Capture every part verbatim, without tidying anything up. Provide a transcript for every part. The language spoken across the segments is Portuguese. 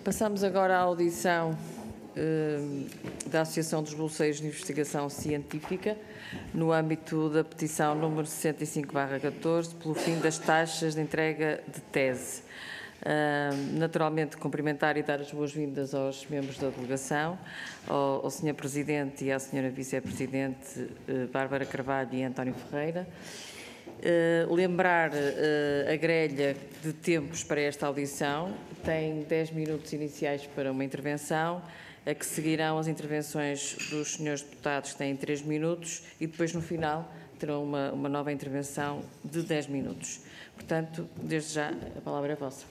Passamos agora à audição eh, da Associação dos Bolseiros de Investigação Científica, no âmbito da petição número sessenta e cinco barra catorze, pelo fim das taxas de entrega de tese. Uh, naturalmente, cumprimentar e dar as boas-vindas aos membros da delegação, ao, ao senhor Presidente e à senhora Vice-Presidente uh, Bárbara Carvalho e António Ferreira. Uh, lembrar uh, a grelha de tempos para esta audição. Tem dez minutos iniciais para uma intervenção, a que seguirão as intervenções dos senhores deputados, que têm três minutos, e depois, no final, terão uma, uma nova intervenção de dez minutos. Portanto, desde já, a palavra é vossa.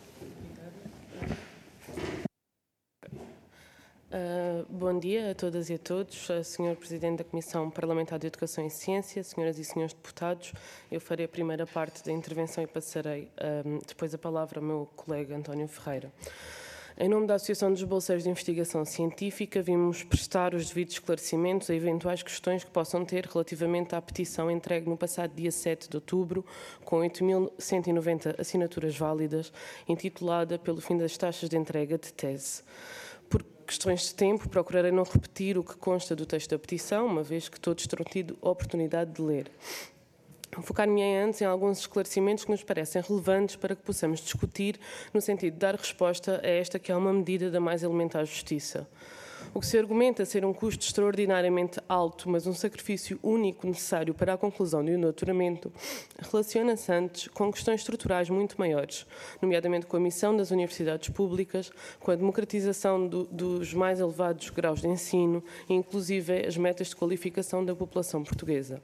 Uh, bom dia a todas e a todos. Uh, senhor Presidente da Comissão Parlamentar de Educação e Ciência, senhoras e senhores deputados, eu farei a primeira parte da intervenção e passarei uh, depois a palavra ao meu colega António Ferreira. Em nome da Associação dos Bolseiros de Investigação Científica, vimos prestar os devidos esclarecimentos a eventuais questões que possam ter relativamente à petição entregue no passado dia sete de outubro, com oito mil cento e noventa assinaturas válidas, intitulada Pelo fim das taxas de entrega de tese. Por questões de tempo, procurarei não repetir o que consta do texto da petição, uma vez que todos terão tido a oportunidade de ler. Focar-me antes em alguns esclarecimentos que nos parecem relevantes para que possamos discutir no sentido de dar resposta a esta que é uma medida da mais elementar justiça. O que se argumenta ser um custo extraordinariamente alto, mas um sacrifício único necessário para a conclusão de um doutoramento, relaciona-se antes com questões estruturais muito maiores, nomeadamente com a missão das universidades públicas, com a democratização do, dos mais elevados graus de ensino e, inclusive, as metas de qualificação da população portuguesa.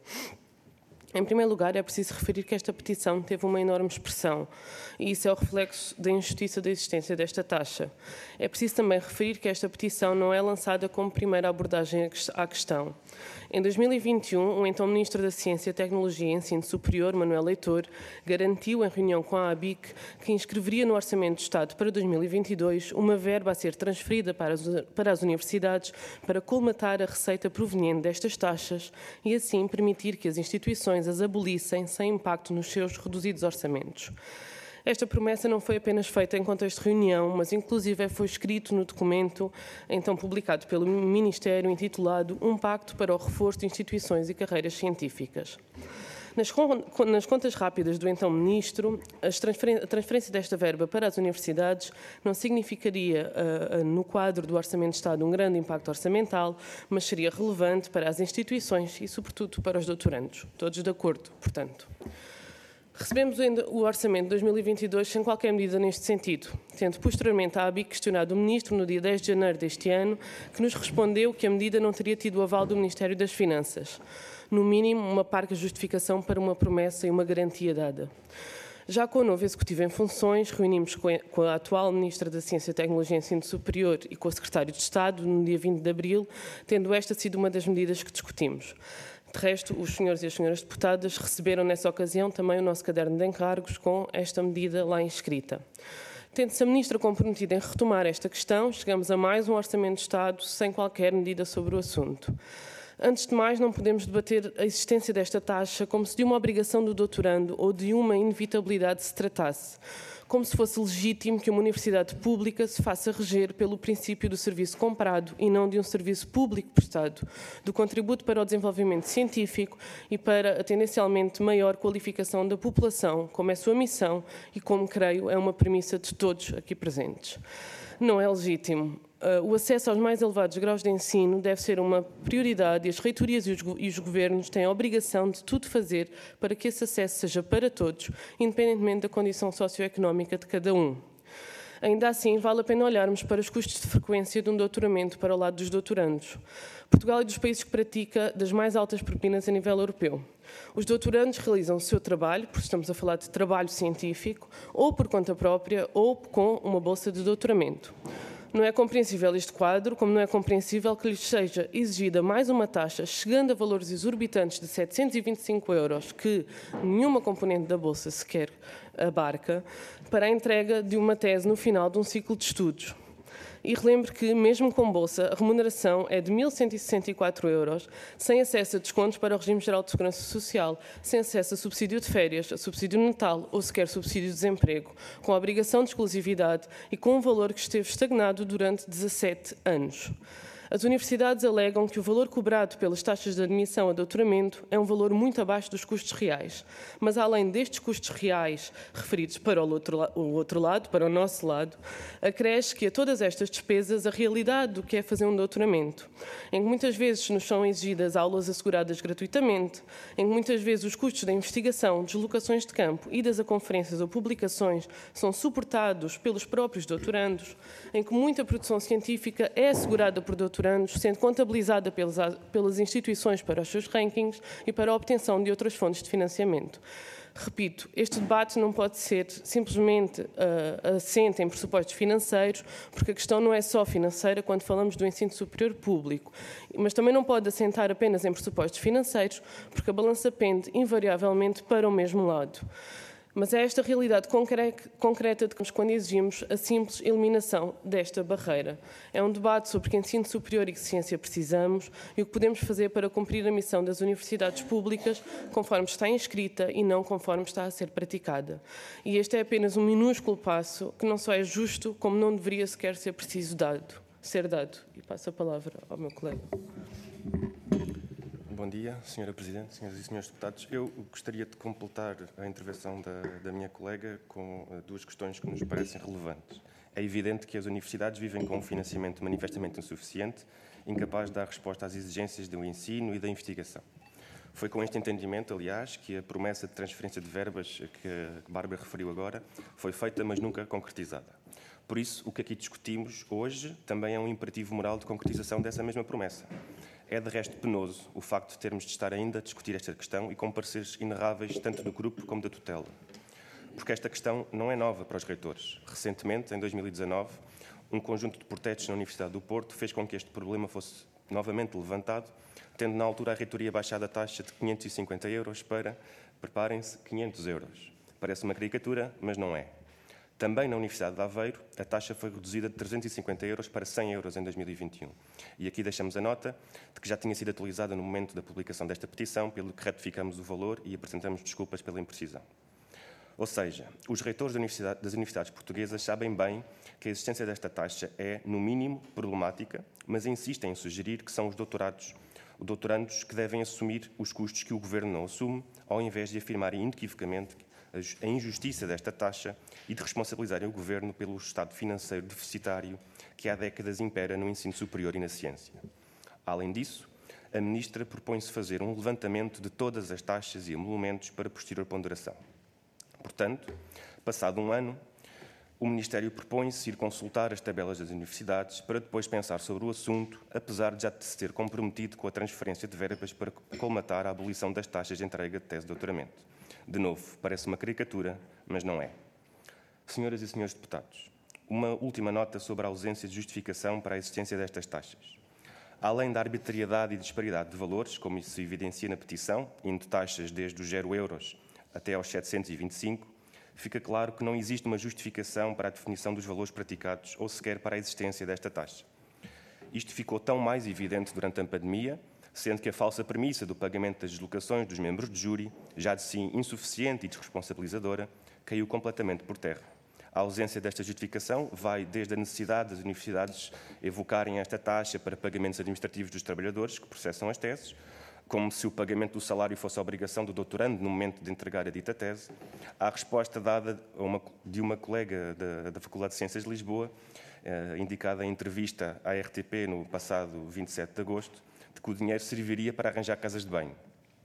Em primeiro lugar, é preciso referir que esta petição teve uma enorme expressão, e isso é o reflexo da injustiça da existência desta taxa. É preciso também referir que esta petição não é lançada como primeira abordagem à questão. Em dois mil e vinte e um, o então Ministro da Ciência, Tecnologia e Ensino Superior, Manuel Leitor, garantiu em reunião com a A B I C que inscreveria no Orçamento do Estado para dois mil e vinte e dois uma verba a ser transferida para as, para as universidades para colmatar a receita proveniente destas taxas e assim permitir que as instituições as abolissem sem impacto nos seus reduzidos orçamentos. Esta promessa não foi apenas feita em contexto de reunião, mas inclusive foi escrito no documento, então publicado pelo Ministério, intitulado Um Pacto para o Reforço de Instituições e Carreiras Científicas. Nas, nas contas rápidas do então Ministro, transferen a transferência desta verba para as universidades não significaria, uh, uh, no quadro do Orçamento de Estado, um grande impacto orçamental, mas seria relevante para as instituições e, sobretudo, para os doutorandos. Todos de acordo, portanto. Recebemos ainda o Orçamento de dois mil e vinte e dois sem qualquer medida neste sentido, tendo posteriormente a A B I C questionado o Ministro no dia dez de janeiro deste ano, que nos respondeu que a medida não teria tido o aval do Ministério das Finanças. No mínimo, uma parca justificação para uma promessa e uma garantia dada. Já com o novo Executivo em funções, reunimos com a atual Ministra da Ciência, Tecnologia e Ensino Superior e com o Secretário de Estado no dia vinte de abril, tendo esta sido uma das medidas que discutimos. De resto, os senhores e as senhoras deputadas receberam nessa ocasião também o nosso caderno de encargos com esta medida lá inscrita. Tendo-se a Ministra comprometida em retomar esta questão, chegamos a mais um Orçamento de Estado sem qualquer medida sobre o assunto. Antes de mais, não podemos debater a existência desta taxa como se de uma obrigação do doutorando ou de uma inevitabilidade se tratasse, como se fosse legítimo que uma universidade pública se faça reger pelo princípio do serviço comprado e não de um serviço público prestado, do contributo para o desenvolvimento científico e para a tendencialmente maior qualificação da população, como é sua missão e como, creio, é uma premissa de todos aqui presentes. Não é legítimo. Uh, o acesso aos mais elevados graus de ensino deve ser uma prioridade e as reitorias e os, e os governos têm a obrigação de tudo fazer para que esse acesso seja para todos, independentemente da condição socioeconómica de cada um. Ainda assim, vale a pena olharmos para os custos de frequência de um doutoramento para o lado dos doutorandos. Portugal é dos países que pratica das mais altas propinas a nível europeu. Os doutorandos realizam o seu trabalho, porque estamos a falar de trabalho científico, ou por conta própria, ou com uma bolsa de doutoramento. Não é compreensível este quadro, como não é compreensível que lhes seja exigida mais uma taxa, chegando a valores exorbitantes de setecentos e vinte e cinco euros, que nenhuma componente da bolsa sequer abarca, para a entrega de uma tese no final de um ciclo de estudos. E relembro que, mesmo com bolsa, a remuneração é de mil cento e sessenta e quatro euros, sem acesso a descontos para o regime geral de segurança social, sem acesso a subsídio de férias, a subsídio de Natal ou sequer subsídio de desemprego, com a obrigação de exclusividade e com um valor que esteve estagnado durante dezassete anos. As universidades alegam que o valor cobrado pelas taxas de admissão a doutoramento é um valor muito abaixo dos custos reais. Mas, além destes custos reais referidos para o outro, o outro lado, para o nosso lado, acresce que a todas estas despesas a realidade do que é fazer um doutoramento, em que muitas vezes nos são exigidas aulas asseguradas gratuitamente, em que muitas vezes os custos da investigação, deslocações de campo, idas a conferências ou publicações são suportados pelos próprios doutorandos, em que muita produção científica é assegurada por doutorandos, sendo contabilizada pelas, pelas instituições para os seus rankings e para a obtenção de outras fontes de financiamento. Repito, este debate não pode ser simplesmente uh, assente em pressupostos financeiros, porque a questão não é só financeira quando falamos do ensino superior público, mas também não pode assentar apenas em pressupostos financeiros, porque a balança pende invariavelmente para o mesmo lado. Mas é esta realidade concreta de que quando exigimos a simples eliminação desta barreira. É um debate sobre que ensino superior e que ciência precisamos e o que podemos fazer para cumprir a missão das universidades públicas conforme está inscrita e não conforme está a ser praticada. E este é apenas um minúsculo passo que não só é justo, como não deveria sequer ser preciso dado, ser dado. E passo a palavra ao meu colega. Bom dia, senhora Presidente, senhoras e senhores deputados. Eu gostaria de completar a intervenção da, da minha colega com duas questões que nos parecem relevantes. É evidente que as universidades vivem com um financiamento manifestamente insuficiente, incapaz de dar resposta às exigências do ensino e da investigação. Foi com este entendimento, aliás, que a promessa de transferência de verbas que a Bárbara referiu agora foi feita, mas nunca concretizada. Por isso, o que aqui discutimos hoje também é um imperativo moral de concretização dessa mesma promessa. É, de resto, penoso o facto de termos de estar ainda a discutir esta questão e com pareceres inerráveis tanto do grupo como da tutela. Porque esta questão não é nova para os reitores. Recentemente, em dois mil e dezanove, um conjunto de protestos na Universidade do Porto fez com que este problema fosse novamente levantado, tendo na altura a reitoria baixado a taxa de quinhentos e cinquenta euros para, preparem-se, quinhentos euros. Parece uma caricatura, mas não é. Também na Universidade de Aveiro, a taxa foi reduzida de trezentos e cinquenta euros para cem euros em dois mil e vinte e um. E aqui deixamos a nota de que já tinha sido atualizada no momento da publicação desta petição, pelo que retificamos o valor e apresentamos desculpas pela imprecisão. Ou seja, os reitores da universidade, das universidades portuguesas sabem bem que a existência desta taxa é, no mínimo, problemática, mas insistem em sugerir que são os doutorados, os doutorandos que devem assumir os custos que o Governo não assume, ao invés de afirmarem inequivocamente a injustiça desta taxa e de responsabilizarem o Governo pelo estado financeiro deficitário que há décadas impera no ensino superior e na ciência. Além disso, a Ministra propõe-se fazer um levantamento de todas as taxas e emolumentos para posterior ponderação. Portanto, passado um ano, o Ministério propõe-se ir consultar as tabelas das universidades para depois pensar sobre o assunto, apesar de já se ter comprometido com a transferência de verbas para colmatar a abolição das taxas de entrega de tese de doutoramento. De novo, parece uma caricatura, mas não é. Senhoras e senhores deputados, uma última nota sobre a ausência de justificação para a existência destas taxas. Além da arbitrariedade e disparidade de valores, como isso se evidencia na petição, indo taxas desde os zero euros até aos setecentos e vinte e cinco, fica claro que não existe uma justificação para a definição dos valores praticados ou sequer para a existência desta taxa. Isto ficou tão mais evidente durante a pandemia, sendo que a falsa premissa do pagamento das deslocações dos membros de júri, já de si insuficiente e desresponsabilizadora, caiu completamente por terra. A ausência desta justificação vai desde a necessidade das universidades evocarem esta taxa para pagamentos administrativos dos trabalhadores que processam as teses, como se o pagamento do salário fosse a obrigação do doutorando no momento de entregar a dita tese, à resposta dada a uma, de uma colega da, da Faculdade de Ciências de Lisboa, eh, indicada em entrevista à R T P no passado vinte e sete de agosto, de que o dinheiro serviria para arranjar casas de banho.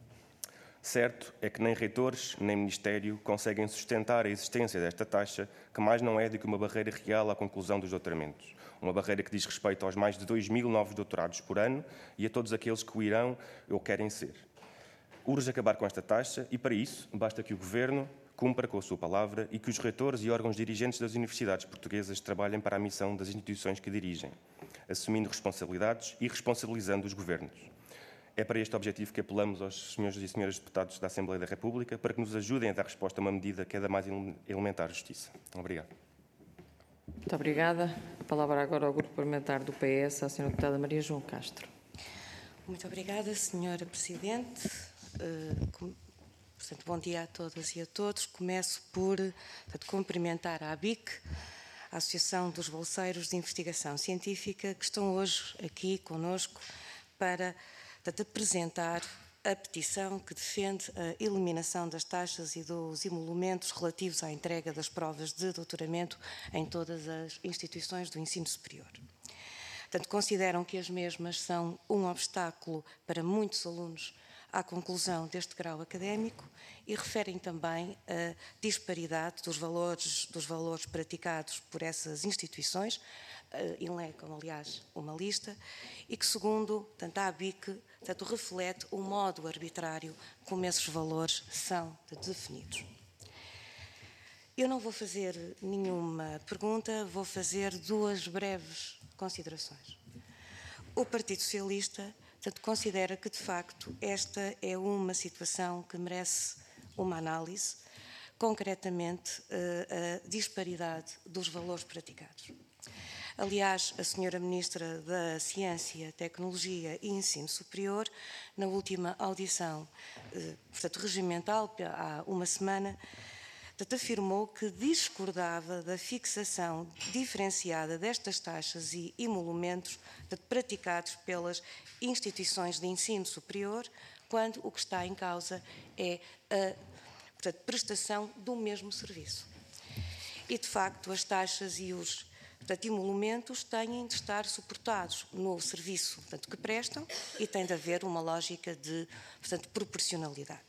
Certo é que nem reitores, nem Ministério conseguem sustentar a existência desta taxa, que mais não é do que uma barreira real à conclusão dos doutoramentos. Uma barreira que diz respeito aos mais de dois mil novos doutorados por ano e a todos aqueles que o irão ou querem ser. Urge acabar com esta taxa e, para isso, basta que o Governo cumpra com a sua palavra e que os reitores e órgãos dirigentes das universidades portuguesas trabalhem para a missão das instituições que dirigem, assumindo responsabilidades e responsabilizando os governos. É para este objetivo que apelamos aos senhores e senhoras deputados da Assembleia da República para que nos ajudem a dar resposta a uma medida que é da mais elementar justiça. Obrigado. Muito obrigada. A palavra agora ao Grupo Parlamentar do P S, à senhora Deputada Maria João Castro. Muito obrigada, senhora Presidente. Uh, portanto, bom dia a todas e a todos. Começo por portanto, cumprimentar a A B I C, a Associação dos Bolseiros de Investigação Científica, que estão hoje aqui conosco para portanto, apresentar a petição que defende a eliminação das taxas e dos emolumentos relativos à entrega das provas de doutoramento em todas as instituições do ensino superior. Portanto, consideram que as mesmas são um obstáculo para muitos alunos à conclusão deste grau académico e referem também a disparidade dos valores, dos valores praticados por essas instituições, elencam, aliás, uma lista, e que, segundo portanto, a A B I C, portanto, reflete o modo arbitrário como esses valores são definidos. Eu não vou fazer nenhuma pergunta, vou fazer duas breves considerações. O Partido Socialista portanto, considera que, de facto, esta é uma situação que merece uma análise, concretamente a disparidade dos valores praticados. Aliás, a senhora Ministra da Ciência, Tecnologia e Ensino Superior, na última audição, portanto, regimental, há uma semana, portanto, afirmou que discordava da fixação diferenciada destas taxas e emolumentos portanto, praticados pelas instituições de ensino superior, quando o que está em causa é a portanto, prestação do mesmo serviço. E, de facto, as taxas e os portanto, emolumentos têm de estar suportados no serviço portanto, que prestam e tem de haver uma lógica de portanto, proporcionalidade.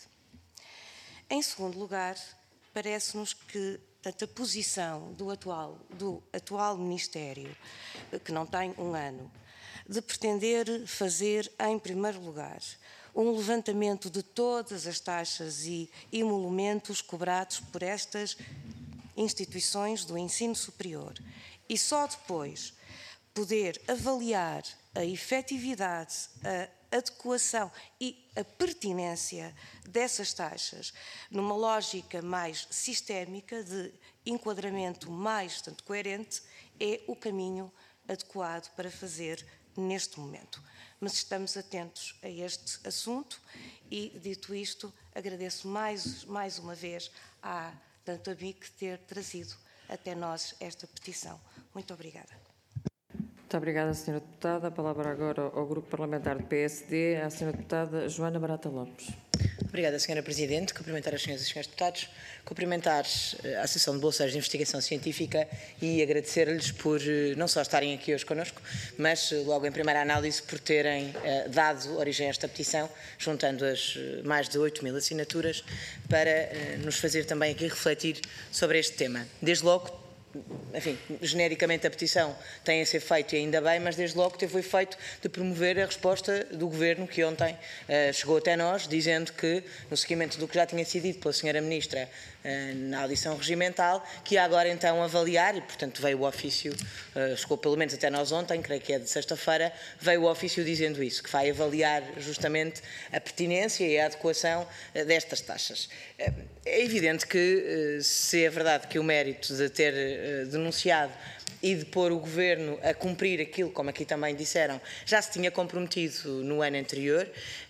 Em segundo lugar, parece-nos que portanto, a posição do atual, do atual Ministério, que não tem um ano, de pretender fazer, em primeiro lugar, um levantamento de todas as taxas e emolumentos cobrados por estas instituições do ensino superior e só depois poder avaliar a efetividade, a adequação e a pertinência dessas taxas numa lógica mais sistémica de enquadramento mais tanto coerente é o caminho adequado para fazer neste momento. Mas estamos atentos a este assunto e, dito isto, agradeço mais, mais uma vez à tanto a B I C ter trazido até nós esta petição. Muito obrigada. Muito obrigada, senhora Deputada. A palavra agora ao Grupo Parlamentar do P S D, à senhora Deputada Joana Barata Lopes. Obrigada, senhora Presidente. Cumprimentar as senhoras e senhores deputados, cumprimentar a Associação de Bolseiros de Investigação Científica e agradecer-lhes por não só estarem aqui hoje connosco, mas logo em primeira análise por terem uh, dado origem a esta petição, juntando as uh, mais de oito mil assinaturas, para uh, nos fazer também aqui refletir sobre este tema. Desde logo, enfim, genericamente a petição tem a ser feita e ainda bem, mas desde logo teve o efeito de promover a resposta do Governo que ontem uh, chegou até nós, dizendo que, no seguimento do que já tinha sido dito pela senhora Ministra uh, na audição regimental, que ia agora então avaliar, e portanto veio o ofício, uh, chegou pelo menos até nós ontem, creio que é de sexta-feira, veio o ofício dizendo isso, que vai avaliar justamente a pertinência e a adequação uh, destas taxas. Uh, é evidente que, uh, se é verdade que o mérito de ter uh, denunciado e de pôr o Governo a cumprir aquilo, como aqui também disseram, já se tinha comprometido no ano anterior,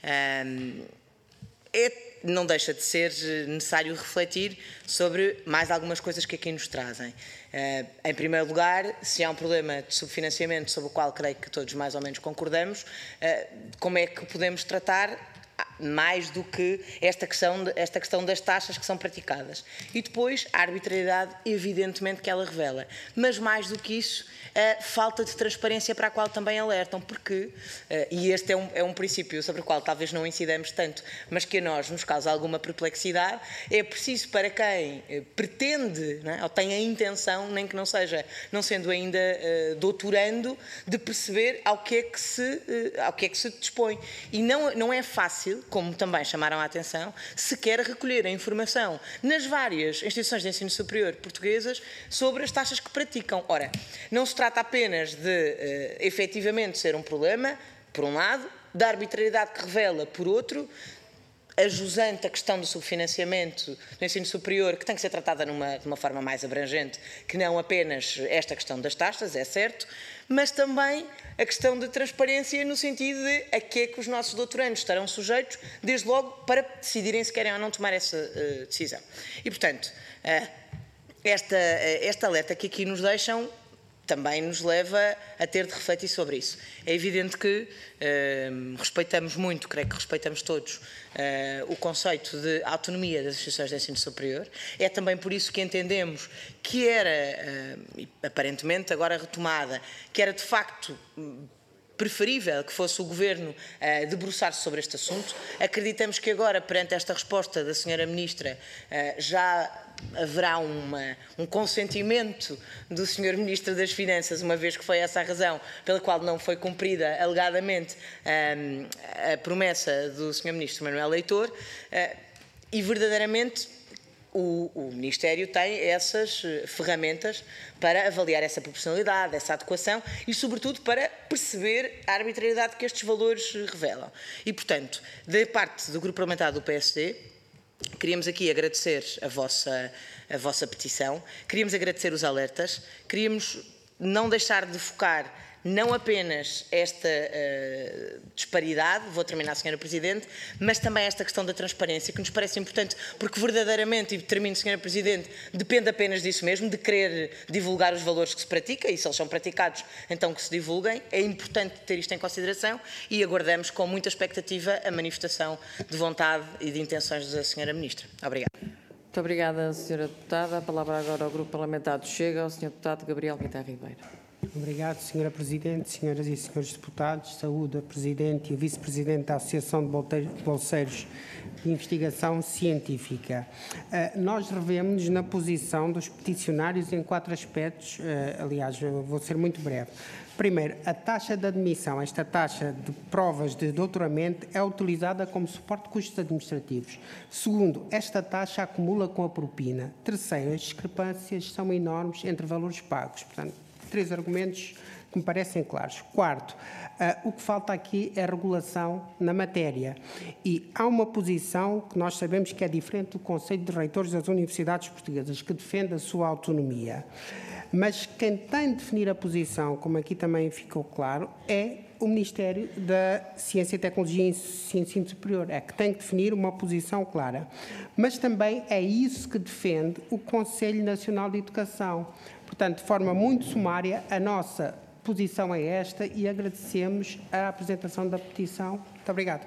um, é, não deixa de ser necessário refletir sobre mais algumas coisas que aqui nos trazem. Uh, em primeiro lugar, se há um problema de subfinanciamento sobre o qual creio que todos mais ou menos concordamos, uh, como é que podemos tratar mais do que esta questão, esta questão das taxas que são praticadas. E depois, a arbitrariedade, evidentemente, que ela revela. Mas mais do que isso, a falta de transparência para a qual também alertam, porque, e este é um, é um princípio sobre o qual talvez não incidamos tanto, mas que a nós nos causa alguma perplexidade, é preciso para quem pretende, não é, ou tem a intenção, nem que não seja, não sendo ainda uh, doutorando, de perceber ao que é que se, uh, ao que é que se dispõe. E não, não é fácil, como também chamaram a atenção, sequer recolher a informação nas várias instituições de ensino superior portuguesas sobre as taxas que praticam. Ora, não se trata apenas de, uh, efetivamente, ser um problema, por um lado, da arbitrariedade que revela, por outro, ajusante a questão do subfinanciamento do ensino superior, que tem que ser tratada numa, de uma forma mais abrangente, que não apenas esta questão das taxas, é certo, mas também a questão de transparência no sentido de a que é que os nossos doutorandos estarão sujeitos, desde logo, para decidirem se querem ou não tomar essa uh, decisão. E, portanto, uh, esta, uh, esta alerta que aqui nos deixam também nos leva a ter de refletir sobre isso. É evidente que uh, respeitamos muito, creio que respeitamos todos, uh, o conceito de autonomia das instituições de ensino superior. É também por isso que entendemos que era, uh, aparentemente agora retomada, que era de facto preferível que fosse o Governo uh, debruçar-se sobre este assunto. Acreditamos que agora, perante esta resposta da senhora Ministra, uh, já haverá uma, um consentimento do senhor Ministro das Finanças, uma vez que foi essa a razão pela qual não foi cumprida, alegadamente, um, a promessa do senhor Ministro Manuel Leitor, uh, e verdadeiramente o, o Ministério tem essas ferramentas para avaliar essa proporcionalidade, essa adequação e, sobretudo, para perceber a arbitrariedade que estes valores revelam. E, portanto, da parte do Grupo Parlamentar do P S D, queríamos aqui agradecer a vossa, a vossa petição, queríamos agradecer os alertas, queríamos não deixar de focar não apenas esta uh, disparidade, vou terminar, senhora Presidente, mas também esta questão da transparência, que nos parece importante, porque verdadeiramente, e termino, senhora Presidente, depende apenas disso mesmo, de querer divulgar os valores que se pratica, e se eles são praticados, então que se divulguem. É importante ter isto em consideração e aguardamos com muita expectativa a manifestação de vontade e de intenções da senhora Ministra. Obrigada. Muito obrigada, senhora Deputada. A palavra agora ao Grupo Parlamentar do Chega, ao senhor Deputado Gabriel Guitar Ribeiro. Obrigado, senhora Presidente, senhoras e senhores deputados. Saúdo a Presidente e o Vice-Presidente da Associação de Bolseiros de Investigação Científica. Uh, nós revemos-nos na posição dos peticionários em quatro aspectos, uh, aliás, eu vou ser muito breve. Primeiro, a taxa de admissão, esta taxa de provas de doutoramento é utilizada como suporte de custos administrativos. Segundo, esta taxa acumula com a propina. Terceiro, as discrepâncias são enormes entre valores pagos. Portanto, três argumentos que me parecem claros. Quarto, uh, o que falta aqui é regulação na matéria. E há uma posição que nós sabemos que é diferente do Conselho de Reitores das Universidades Portuguesas, que defende a sua autonomia. Mas quem tem de definir a posição, como aqui também ficou claro, é o Ministério da Ciência, Tecnologia e Ensino Superior. É que tem que definir uma posição clara. Mas também é isso que defende o Conselho Nacional de Educação. Portanto, de forma muito sumária, a nossa posição é esta e agradecemos a apresentação da petição. Muito obrigado.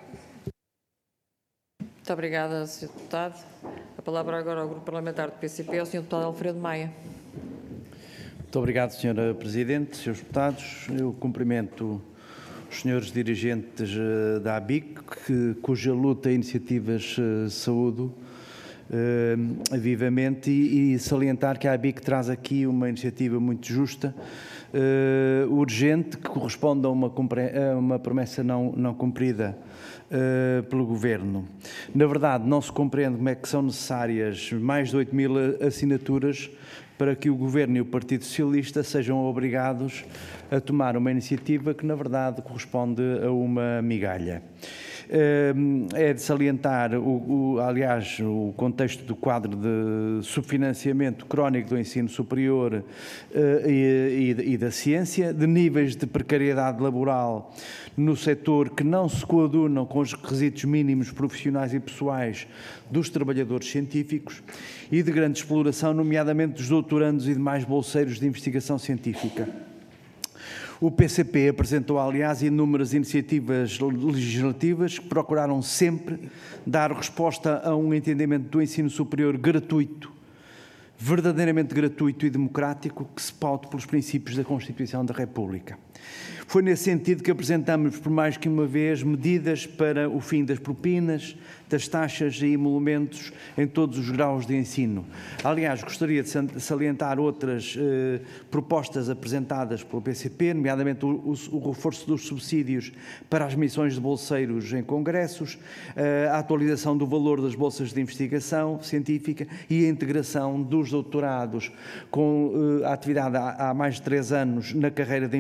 Muito obrigada, senhor Deputado. A palavra agora ao Grupo Parlamentar do P C P, ao senhor Deputado Alfredo Maia. Muito obrigado, senhora Presidente, senhores deputados. Eu cumprimento os senhores dirigentes da A B I C, que, cuja luta e iniciativas saúdo uh, vivamente e, e salientar que a A B I C traz aqui uma iniciativa muito justa, uh, urgente, que corresponde a uma, a uma promessa não, não cumprida uh, pelo Governo. Na verdade, não se compreende como é que são necessárias mais de oito mil assinaturas para que o Governo e o Partido Socialista sejam obrigados a tomar uma iniciativa que, na verdade, corresponde a uma migalha. É de salientar, o, o, aliás, o contexto do quadro de subfinanciamento crónico do ensino superior e, e, e da ciência, de níveis de precariedade laboral no setor que não se coadunam com os requisitos mínimos profissionais e pessoais dos trabalhadores científicos e de grande exploração, nomeadamente dos doutorandos e demais bolseiros de investigação científica. O P C P apresentou, aliás, inúmeras iniciativas legislativas que procuraram sempre dar resposta a um entendimento do ensino superior gratuito, verdadeiramente gratuito e democrático, que se paute pelos princípios da Constituição da República. Foi nesse sentido que apresentamos, por mais que uma vez, medidas para o fim das propinas, das taxas e emolumentos em todos os graus de ensino. Aliás, gostaria de salientar outras eh, propostas apresentadas pelo P C P, nomeadamente o, o, o reforço dos subsídios para as missões de bolseiros em congressos, eh, a atualização do valor das bolsas de investigação científica e a integração dos doutorados com eh, a atividade há, há mais de três anos na carreira de investigação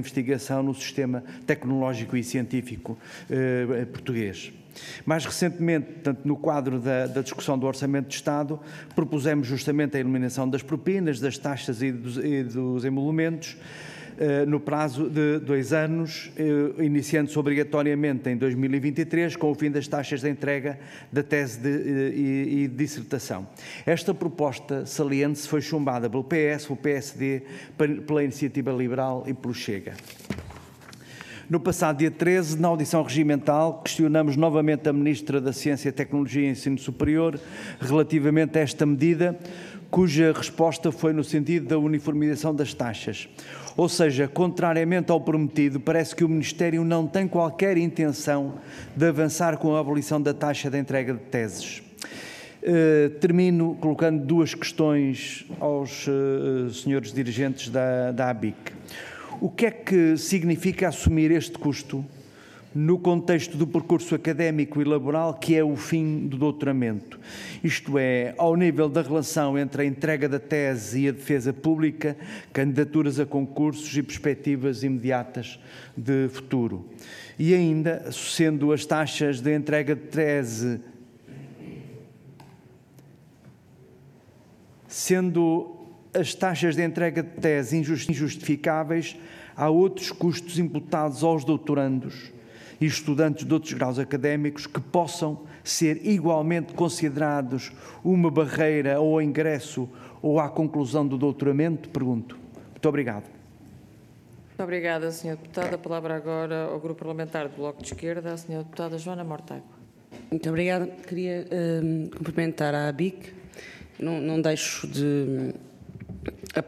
inovação no sistema tecnológico e científico eh, português. Mais recentemente, portanto, no quadro da, da discussão do Orçamento de Estado, propusemos justamente a eliminação das propinas, das taxas e dos, e dos emolumentos, Uh, no prazo de dois anos, uh, iniciando-se obrigatoriamente em dois mil e vinte e três, com o fim das taxas de entrega da tese de, uh, e, e dissertação. Esta proposta saliente foi chumbada pelo P S, pelo P S D, pela Iniciativa Liberal e pelo Chega. No passado dia treze, na audição regimental, questionamos novamente a Ministra da Ciência, Tecnologia e Ensino Superior relativamente a esta medida, cuja resposta foi no sentido da uniformização das taxas. Ou seja, contrariamente ao prometido, parece que o Ministério não tem qualquer intenção de avançar com a abolição da taxa de entrega de teses. Uh, termino colocando duas questões aos uh, senhores dirigentes da, da A B I C. O que é que significa assumir este custo no contexto do percurso académico e laboral, que é o fim do doutoramento? Isto é, ao nível da relação entre a entrega da tese e a defesa pública, candidaturas a concursos e perspectivas imediatas de futuro. E ainda, sendo as taxas de entrega de tese, sendo as taxas de entrega de tese injustificáveis, há outros custos imputados aos doutorandos e estudantes de outros graus académicos que possam ser igualmente considerados uma barreira ao ingresso ou à conclusão do doutoramento? Pergunto. Muito obrigado. Muito obrigada, senhora Deputada. A palavra agora ao Grupo Parlamentar do Bloco de Esquerda, a senhora Deputada Joana Mortágua. Muito obrigada. Queria um, cumprimentar a A B I C. Não, não deixo de a,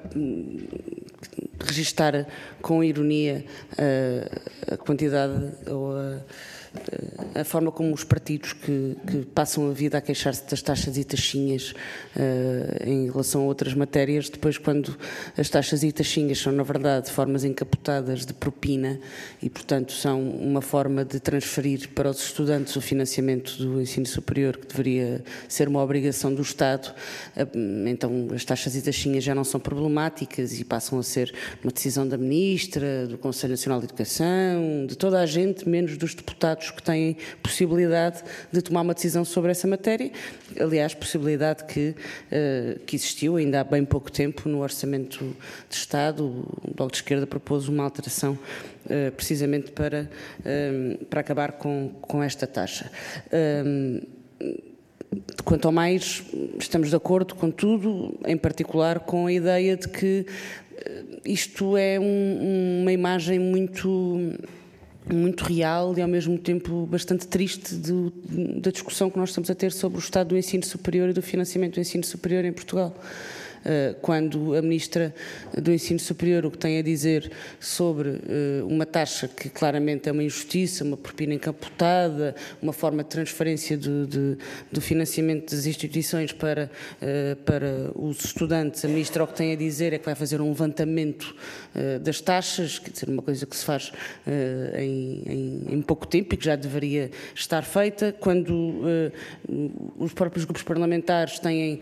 registar com ironia a, a quantidade ou a, a forma como os partidos que, que passam a vida a queixar-se das taxas e taxinhas uh, em relação a outras matérias, depois quando as taxas e taxinhas são na verdade formas encapotadas de propina e portanto são uma forma de transferir para os estudantes o financiamento do ensino superior que deveria ser uma obrigação do Estado, uh, então as taxas e taxinhas já não são problemáticas e passam a ser uma decisão da Ministra, do Conselho Nacional de Educação, de toda a gente, menos dos deputados que têm possibilidade de tomar uma decisão sobre essa matéria. Aliás, possibilidade que, uh, que existiu ainda há bem pouco tempo no Orçamento de Estado. O Bloco de Esquerda propôs uma alteração uh, precisamente para, uh, para acabar com, com esta taxa. Uh, Quanto ao mais, estamos de acordo com tudo, em particular com a ideia de que isto é um, uma imagem muito, muito real e ao mesmo tempo bastante triste do, da discussão que nós estamos a ter sobre o estado do ensino superior e do financiamento do ensino superior em Portugal. Quando a Ministra do Ensino Superior o que tem a dizer sobre uma taxa que claramente é uma injustiça, uma propina encapotada, uma forma de transferência do, de, do financiamento das instituições para, para os estudantes, a Ministra o que tem a dizer é que vai fazer um levantamento das taxas, quer dizer, uma coisa que se faz em, em, em pouco tempo e que já deveria estar feita, quando os próprios grupos parlamentares têm,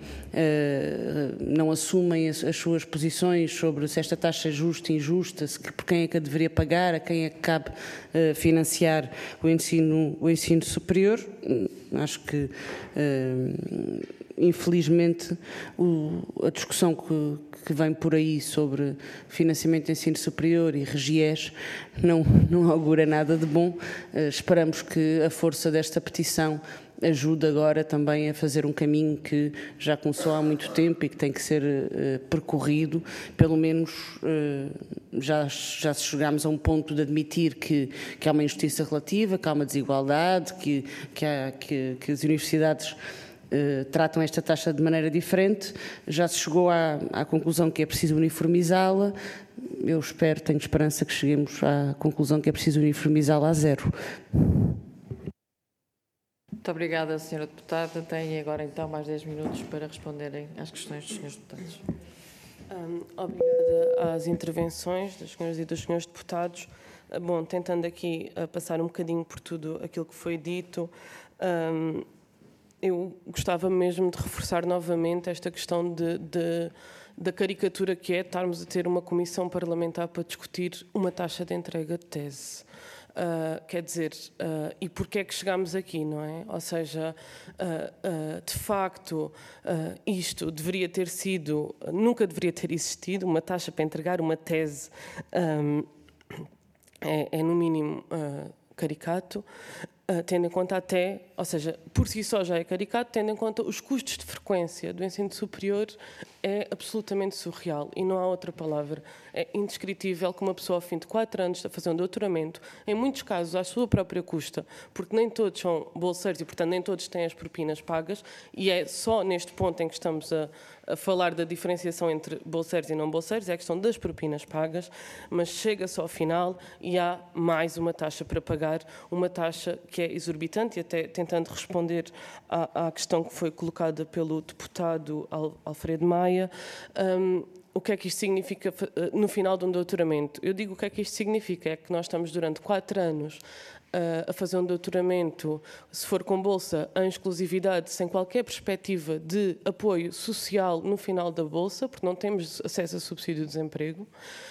não assumem as, as suas posições sobre se esta taxa é justa, injusta, se, por quem é que a deveria pagar, a quem é que cabe uh, financiar o ensino, o ensino superior. Acho que, uh, infelizmente, o, a discussão que, que vem por aí sobre financiamento de ensino superior e regiés não, não augura nada de bom. Uh, esperamos que a força desta petição ajuda agora também a fazer um caminho que já começou há muito tempo e que tem que ser uh, percorrido, pelo menos uh, já, já chegámos a um ponto de admitir que, que há uma injustiça relativa, que há uma desigualdade, que, que, há, que, que as universidades uh, tratam esta taxa de maneira diferente, já se chegou à, à conclusão que é preciso uniformizá-la. Eu espero, tenho esperança que cheguemos à conclusão que é preciso uniformizá-la a zero. Muito obrigada, senhora Deputada. Tem agora, então, mais dez minutos para responderem às questões dos senhores deputados. Um, obrigada às intervenções das senhoras e dos senhores deputados. Bom, tentando aqui uh, passar um bocadinho por tudo aquilo que foi dito, um, eu gostava mesmo de reforçar novamente esta questão de, de da caricatura que é estarmos a ter uma comissão parlamentar para discutir uma taxa de entrega de tese. Uh, quer dizer, uh, e porquê é que chegámos aqui, não é? Ou seja, uh, uh, de facto, uh, isto deveria ter sido, nunca deveria ter existido, uma taxa para entregar uma tese um, é, é, no mínimo, uh, caricato, uh, tendo em conta até, ou seja, por si só já é caricato, tendo em conta os custos de frequência do ensino superior, é absolutamente surreal e não há outra palavra. É indescritível que uma pessoa, ao fim de quatro anos, a fazer um doutoramento, em muitos casos à sua própria custa, porque nem todos são bolseiros e, portanto, nem todos têm as propinas pagas, e é só neste ponto em que estamos a, a falar da diferenciação entre bolseiros e não bolseiros, é a questão das propinas pagas, mas chega-se ao final e há mais uma taxa para pagar, uma taxa que é exorbitante, e até tentando responder à, à questão que foi colocada pelo deputado Alfredo Maia, um, o que é que isto significa no final de um doutoramento? Eu digo o que é que isto significa, é que nós estamos durante quatro anos uh, a fazer um doutoramento, se for com bolsa, em exclusividade, sem qualquer perspectiva de apoio social no final da bolsa, porque não temos acesso a subsídio de desemprego.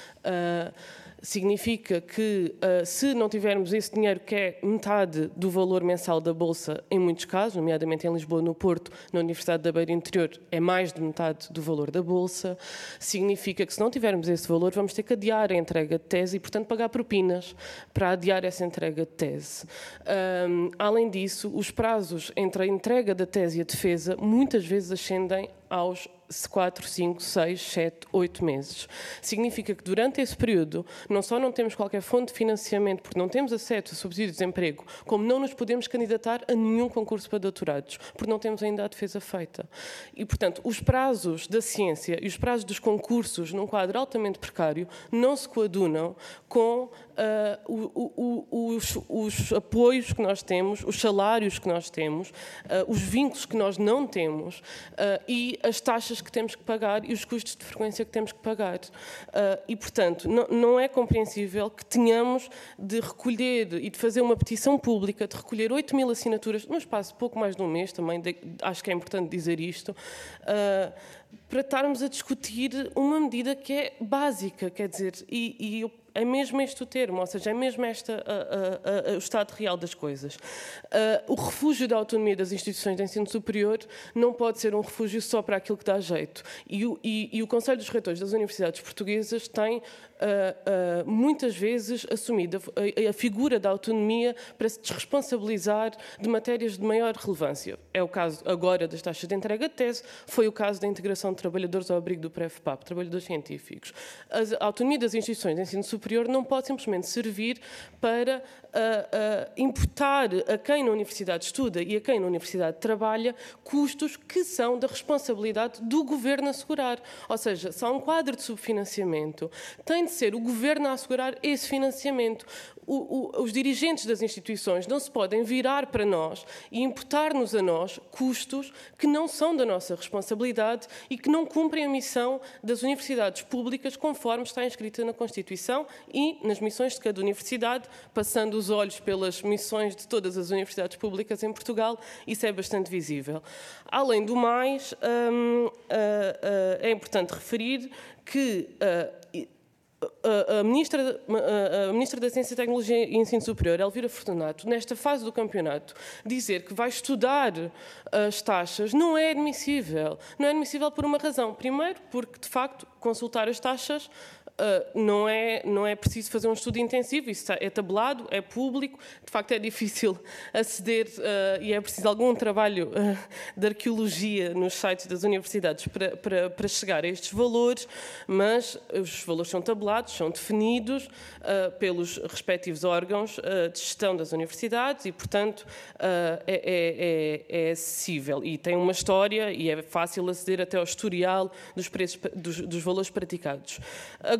Uh, significa que, uh, se não tivermos esse dinheiro, que é metade do valor mensal da Bolsa, em muitos casos, nomeadamente em Lisboa, no Porto, na Universidade da Beira Interior, é mais de metade do valor da Bolsa, significa que, se não tivermos esse valor, vamos ter que adiar a entrega de tese e, portanto, pagar propinas para adiar essa entrega de tese. Um, além disso, os prazos entre a entrega da tese e a defesa muitas vezes ascendem aos quatro, cinco, seis, sete, oito meses. Significa que durante esse período não só não temos qualquer fonte de financiamento porque não temos acesso a subsídio de desemprego, como não nos podemos candidatar a nenhum concurso para doutorados, porque não temos ainda a defesa feita. E, portanto, os prazos da ciência e os prazos dos concursos num quadro altamente precário não se coadunam com uh, o, o, os, os apoios que nós temos, os salários que nós temos, uh, os vínculos que nós não temos uh, e as taxas que temos que pagar e os custos de frequência que temos que pagar. Uh, e, portanto, não, não é compreensível que tenhamos de recolher e de fazer uma petição pública, de recolher oito mil assinaturas, num espaço de pouco mais de um mês, também de, acho que é importante dizer isto, uh, para estarmos a discutir uma medida que é básica, quer dizer, e, e eu é mesmo este o termo, ou seja, é mesmo este o estado real das coisas. Uh, o refúgio da autonomia das instituições de ensino superior não pode ser um refúgio só para aquilo que dá jeito. E o, e, e o Conselho dos Reitores das Universidades Portuguesas tem Uh, uh, muitas vezes assumido a, a figura da autonomia para se desresponsabilizar de matérias de maior relevância. É o caso agora das taxas de entrega de tese, foi o caso da integração de trabalhadores ao abrigo do Pré-FPAP, trabalhadores científicos. A autonomia das instituições de ensino superior não pode simplesmente servir para uh, uh, imputar a quem na universidade estuda e a quem na universidade trabalha custos que são da responsabilidade do governo assegurar. Ou seja, se há um quadro de subfinanciamento, tem de ser o governo a assegurar esse financiamento. O, o, os dirigentes das instituições não se podem virar para nós e imputar-nos a nós custos que não são da nossa responsabilidade e que não cumprem a missão das universidades públicas conforme está inscrita na Constituição e nas missões de cada universidade, passando os olhos pelas missões de todas as universidades públicas em Portugal, isso é bastante visível. Além do mais, hum, uh, uh, é importante referir que uh, A Ministra, a Ministra da Ciência, Tecnologia e Ensino Superior, Elvira Fortunato, nesta fase do campeonato, dizer que vai estudar as taxas não é admissível. Não é admissível por uma razão. Primeiro, porque, de facto, consultar as taxas Uh, não, é, não é preciso fazer um estudo intensivo, isso é tabelado, é público, de facto é difícil aceder uh, e é preciso algum trabalho uh, de arqueologia nos sites das universidades para, para, para chegar a estes valores, mas os valores são tabelados, são definidos uh, pelos respectivos órgãos uh, de gestão das universidades e, portanto, uh, é, é, é, é acessível e tem uma história e é fácil aceder até ao historial dos, preços, dos, dos valores praticados. Agora,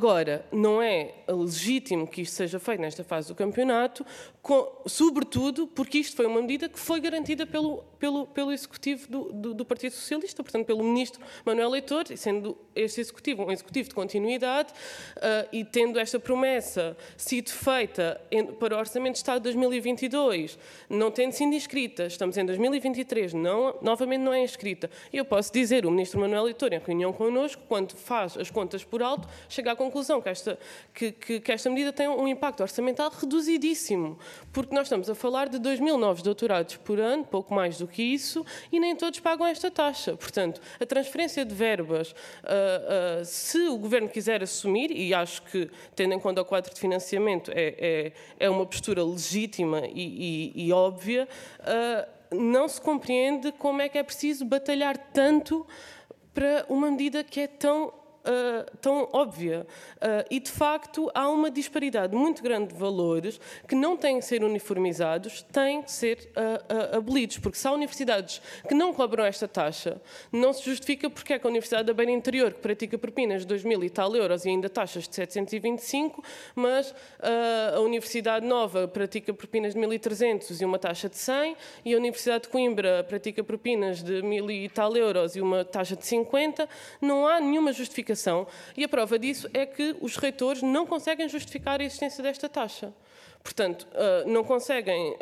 Agora, não é legítimo que isto seja feito nesta fase do campeonato, com, sobretudo porque isto foi uma medida que foi garantida pelo, pelo, pelo Executivo do, do, do Partido Socialista, portanto, pelo Ministro Manuel Leitor, e sendo este Executivo um Executivo de continuidade, uh, e tendo esta promessa sido feita em, para o Orçamento de Estado de dois mil e vinte e dois, não tendo sido inscrita, estamos em dois mil e vinte e três, não, novamente não é inscrita. E eu posso dizer, o Ministro Manuel Leitor, em reunião connosco, quando faz as contas por alto, chega à conclusão que esta, que, que, que esta medida tem um impacto orçamental reduzidíssimo, porque nós estamos a falar de dois mil novos doutorados por ano, pouco mais do que isso, e nem todos pagam esta taxa. Portanto, a transferência de verbas, uh, uh, se o Governo quiser assumir, e acho que, tendo em conta o quadro de financiamento, é, é, é uma postura legítima e, e, e óbvia, uh, não se compreende como é que é preciso batalhar tanto para uma medida que é tão Uh, tão óbvia. Uh, e, de facto, há uma disparidade muito grande de valores que não têm que ser uniformizados, têm que ser uh, uh, abolidos, porque se há universidades que não cobram esta taxa, não se justifica porque é que a Universidade da Beira Interior, que pratica propinas de dois mil e tal euros e ainda taxas de setecentos e vinte e cinco, mas uh, a Universidade Nova pratica propinas de mil e trezentos e uma taxa de cem, e a Universidade de Coimbra pratica propinas de mil e tal euros e uma taxa de cinquenta, não há nenhuma justificação. E a prova disso é que os reitores não conseguem justificar a existência desta taxa. Portanto, não conseguem,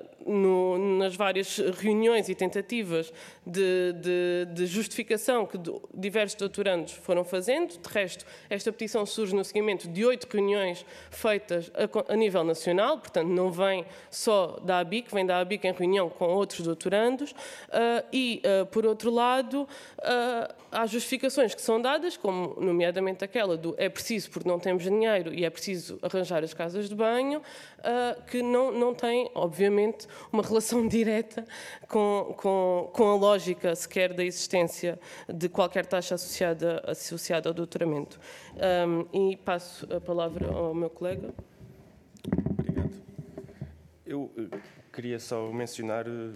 no, nas várias reuniões e tentativas de, de, de justificação que diversos doutorandos foram fazendo. De resto, esta petição surge no seguimento de oito reuniões feitas a, a nível nacional, portanto, não vem só da ABIC, vem da ABIC em reunião com outros doutorandos. E, por outro lado, há justificações que são dadas, como nomeadamente aquela do é preciso porque não temos dinheiro e é preciso arranjar as casas de banho, Uh, que não, não tem, obviamente, uma relação direta com, com, com a lógica sequer da existência de qualquer taxa associada, associada ao doutoramento. Um, e passo a palavra ao meu colega. Obrigado. Eu uh, queria só mencionar uh,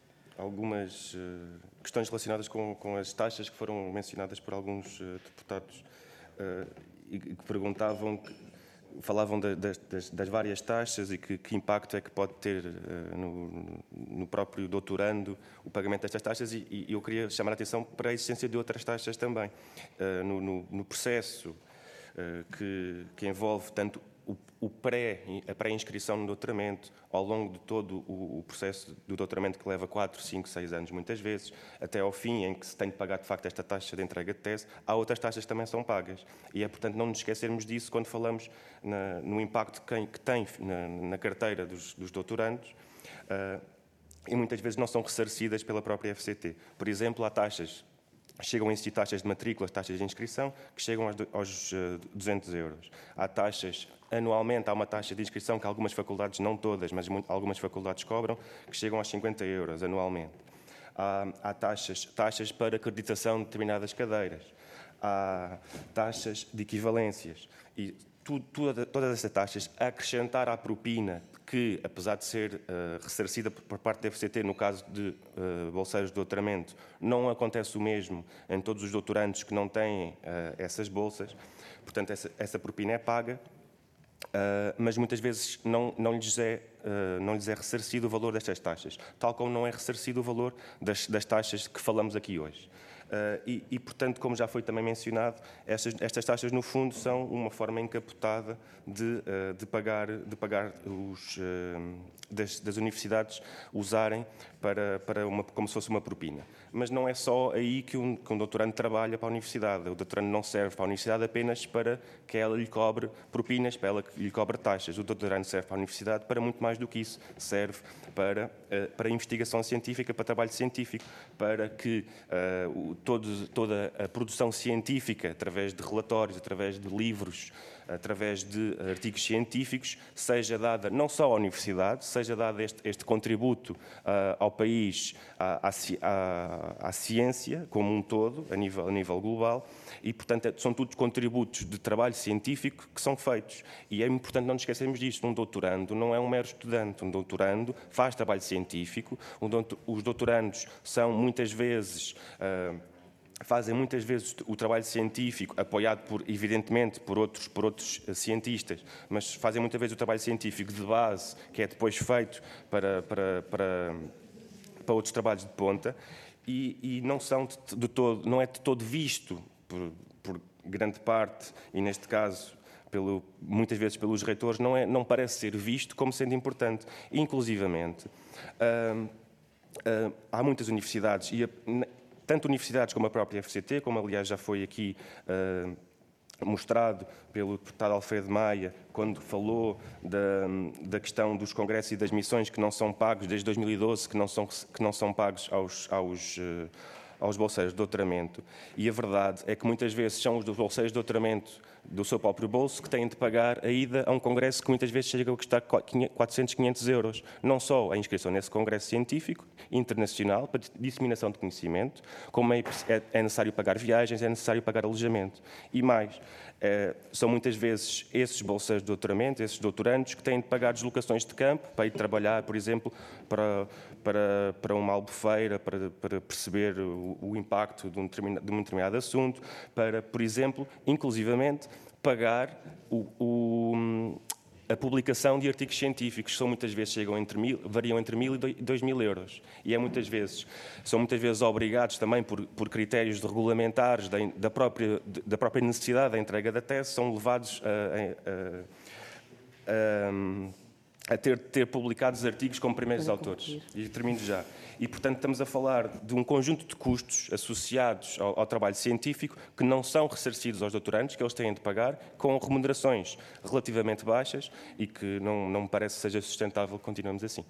algumas uh, questões relacionadas com, com as taxas que foram mencionadas por alguns uh, deputados uh, e que perguntavam... Que, falavam de, de, das, das várias taxas e que, que impacto é que pode ter uh, no, no próprio doutorando o pagamento destas taxas, e, e eu queria chamar a atenção para a existência de outras taxas também. Uh, no, no, no processo uh, que, que envolve tanto o, o pré, a pré-inscrição no doutoramento, ao longo de todo o, o processo do doutoramento, que leva quatro, cinco, seis anos muitas vezes, até ao fim em que se tem de pagar de facto esta taxa de entrega de tese, há outras taxas que também são pagas. E é, portanto, não nos esquecermos disso quando falamos na, no impacto que, que tem na, na carteira dos, dos doutorandos, uh, e muitas vezes não são ressarcidas pela própria F C T. Por exemplo, há taxas, chegam a existir taxas de matrícula, taxas de inscrição, que chegam aos, aos uh, duzentos euros. Há taxas, anualmente, há uma taxa de inscrição que algumas faculdades, não todas, mas muito, algumas faculdades cobram, que chegam aos cinquenta euros anualmente. Há, há taxas, taxas para acreditação de determinadas cadeiras. Há taxas de equivalências. E tu, tu, todas essas taxas, a acrescentar à propina, que, apesar de ser uh, ressarcida por parte da F C T, no caso de uh, bolseiros de doutoramento, não acontece o mesmo em todos os doutorandos que não têm uh, essas bolsas. Portanto, essa, essa propina é paga, uh, mas muitas vezes não, não, lhes é, uh, não lhes é ressarcido o valor destas taxas, tal como não é ressarcido o valor das, das taxas que falamos aqui hoje. Uh, e, e, portanto, como já foi também mencionado, estas, estas taxas, no fundo, são uma forma encapotada de, uh, de pagar, de pagar os, uh, das, das universidades usarem para, para uma, como se fosse uma propina. Mas não é só aí que um, que um doutorando trabalha para a universidade. O doutorando não serve para a universidade apenas para que ela lhe cobre propinas, para ela que lhe cobre taxas. O doutorando serve para a universidade para muito mais do que isso. Serve para, uh, para investigação científica, para trabalho científico, para que uh, Todo, toda a produção científica, através de relatórios, através de livros, através de artigos científicos, seja dada não só à universidade, seja dado este, este contributo uh, ao país, à, à, à ciência como um todo, a nível, a nível global, e, portanto, são todos contributos de trabalho científico que são feitos. E é importante não nos esquecermos disto. Um doutorando não é um mero estudante. Um doutorando faz trabalho científico. Um doutor, os doutorandos são, muitas vezes, uh, fazem muitas vezes o trabalho científico, apoiado, por, evidentemente, por outros, por outros cientistas, mas fazem muitas vezes o trabalho científico de base, que é depois feito para, para, para, para outros trabalhos de ponta, e, e não, são de, de todo, não é de todo visto por, por grande parte, e neste caso, pelo, muitas vezes pelos reitores, não, é, não parece ser visto como sendo importante. Inclusivamente, hum, hum, há muitas universidades, e a, tanto universidades como a própria F C T, como aliás já foi aqui uh, mostrado pelo deputado Alfredo Maia, quando falou da, da questão dos congressos e das missões que não são pagos, desde dois mil e doze, que não são, que não são pagos aos, aos, uh, aos bolseiros de doutoramento. E a verdade é que muitas vezes são os dos bolseiros de doutoramento do seu próprio bolso que têm de pagar a ida a um congresso que muitas vezes chega a custar quatrocentos, quinhentos euros. Não só a inscrição nesse congresso científico internacional para disseminação de conhecimento, como é, é necessário pagar viagens, é necessário pagar alojamento. E mais, é, são muitas vezes esses bolseiros de doutoramento, esses doutorandos, que têm de pagar deslocações de campo para ir trabalhar, por exemplo, para, para, para uma albufeira, para, para perceber o, o impacto de um, de um determinado assunto, para, por exemplo, inclusivamente, pagar o, o, a publicação de artigos científicos, que são muitas vezes chegam entre mil, variam entre mil e dois mil euros. E é muitas vezes, são muitas vezes obrigados também por, por critérios de regulamentares da, da, própria, da própria necessidade da entrega da tese, são levados a, a, a, a ter, ter publicados artigos como primeiros autores. E termino já. E, portanto, estamos a falar de um conjunto de custos associados ao, ao trabalho científico que não são ressarcidos aos doutorandos, que eles têm de pagar, com remunerações relativamente baixas e que não, não me parece que seja sustentável que continuemos assim.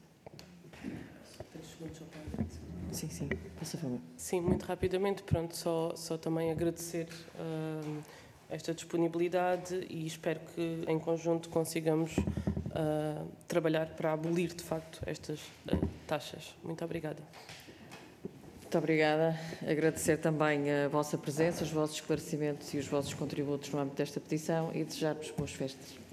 Sim, sim. Passa a favor. Sim, muito rapidamente. Pronto, só, só também agradecer uh, esta disponibilidade e espero que, em conjunto, consigamos Uh, trabalhar para abolir, de facto, estas uh, taxas. Muito obrigada. Muito obrigada. Agradecer também a vossa presença, os vossos esclarecimentos e os vossos contributos no âmbito desta petição e desejar-vos boas festas.